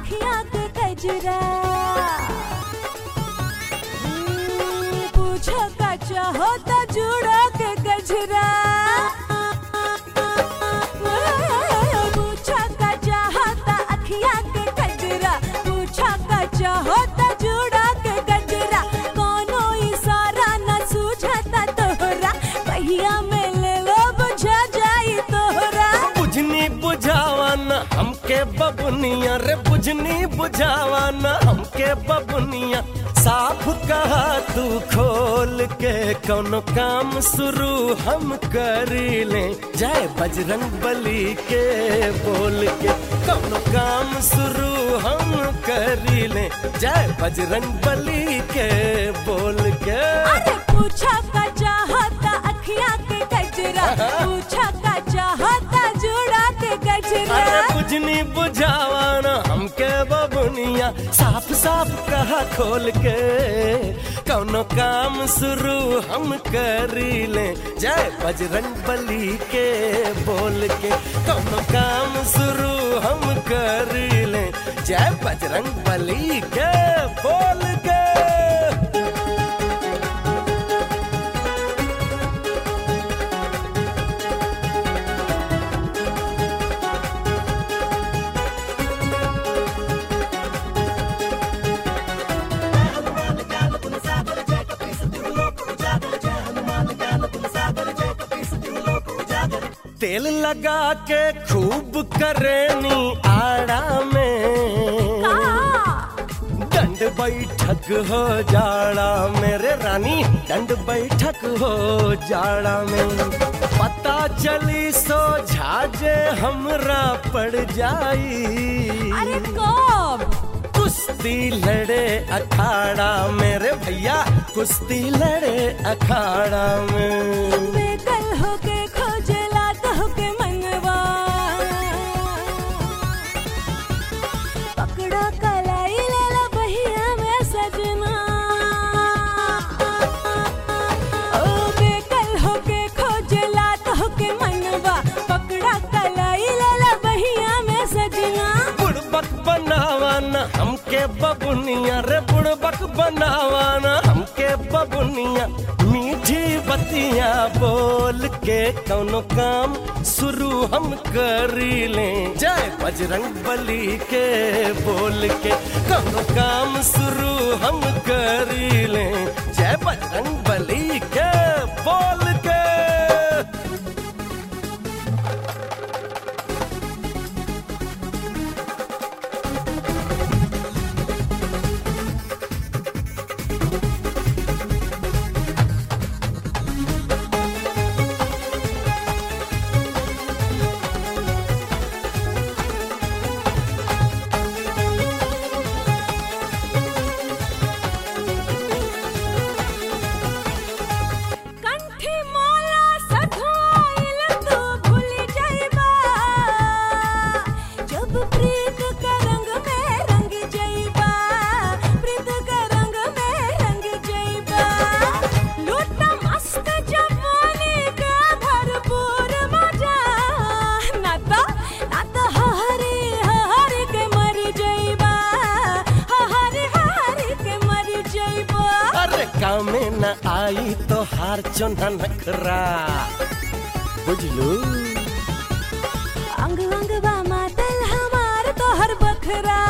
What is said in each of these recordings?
अखियां के कजरा पूछो का चाहो तो जुड़ा के गजरा पूछो का चाहो तो अखियां के कजरा पूछो का चाहो तो जुड़ा के गजरा कोनो इशारा न सूझता तोहरा पहिया में ले लो बुझा जाई तोहरा बुझनी बुझावाना हमके बबुनिया रे बुझनी बुझावाना हमके बबुनिया साफ कहा तू खोल के कोनो काम शुरू हम करी ले जय बजरंग बली के बोल के कोनो काम शुरू हम करी ले जय बजरंग बली के बोल के अरे पूछा का चाहता अखियां के गजरा पूछा का चाहता जुड़ा के गजरा अरे बुझनी बुझावाना हमके बबुनिया साफ साफ कहा खोल के कौनो काम शुरू हम करी ले जय बजरंग बली के बोल के कौनो काम शुरू हम करी ले जय बजरंग बली के बोल के तेल लगा के खूब करेनी आड़ा में दंड बैठक हो जाड़ा मेरे रानी दंड बैठक हो जाड़ा में पता चली सो झाजे हमरा पड़ जाई अरे कब कुश्ती लड़े अखाड़ा मेरे भैया कुश्ती लड़े अखाड़ा में बेकल होके खोजला तो के मनवा पकड़ा कलाई लेला बहिया में सजना ओ बेकल होके खोजला तो के मनवा पकड़ा कलाई लेला बहिया में सजना बुड़बक बनावाना हमके बबुनिया रे बुड़बक बनावाना हमके बबुनिया मीठी बतियां बोल के कौनो काम शुरू हम करी ले जय बजरंग बली के बोल के कौनो काम शुरू हम करी ले जय बजरंग बली के बोल के कामे न आई तो हार चोना नखरा बुझलू अंग अंग बा मातल हमार तो हर बखरा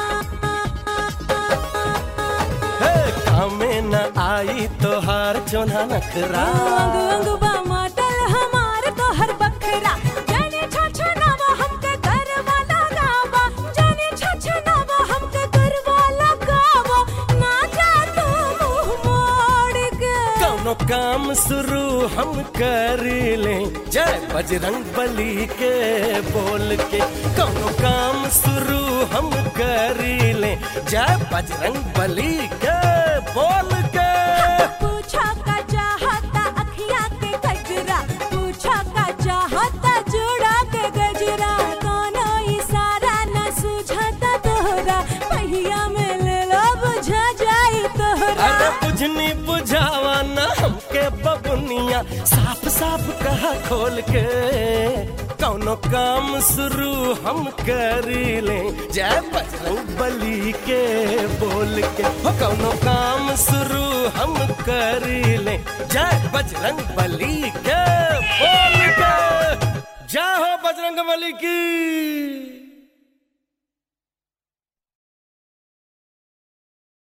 हे कामे न आई तो हार चोना नखरा अंग अंग बा मातल हमार तो हर बखरा जाने छछनावा हमके घर वाला गावा जाने छछनावा हमके घर वाला गावा ना जा तू मुंह मोड़ के कौनो काम शुरू हम करी ले जय बजरंग बली के बोल के कौनो काम शुरू हम करी ले जय बजरंग बली के बोल के पूछा का चाहता अखियां के गजरा पूछा का चाहता जुड़ा के गजरा कोनो इशारा न सूझता तोहरा पहिया में ले लो बुझा जाई तोहरा अरे बुझनी बुझावाना हमके बबुनिया साफ साफ कहा खोल के कौनो कौनो काम शुरू हम करी ले जय बजरंग बली के बोल के हो कौनो काम शुरू हम करी ले जय बजरंग बली के बोल के जय हो बजरंग बली की।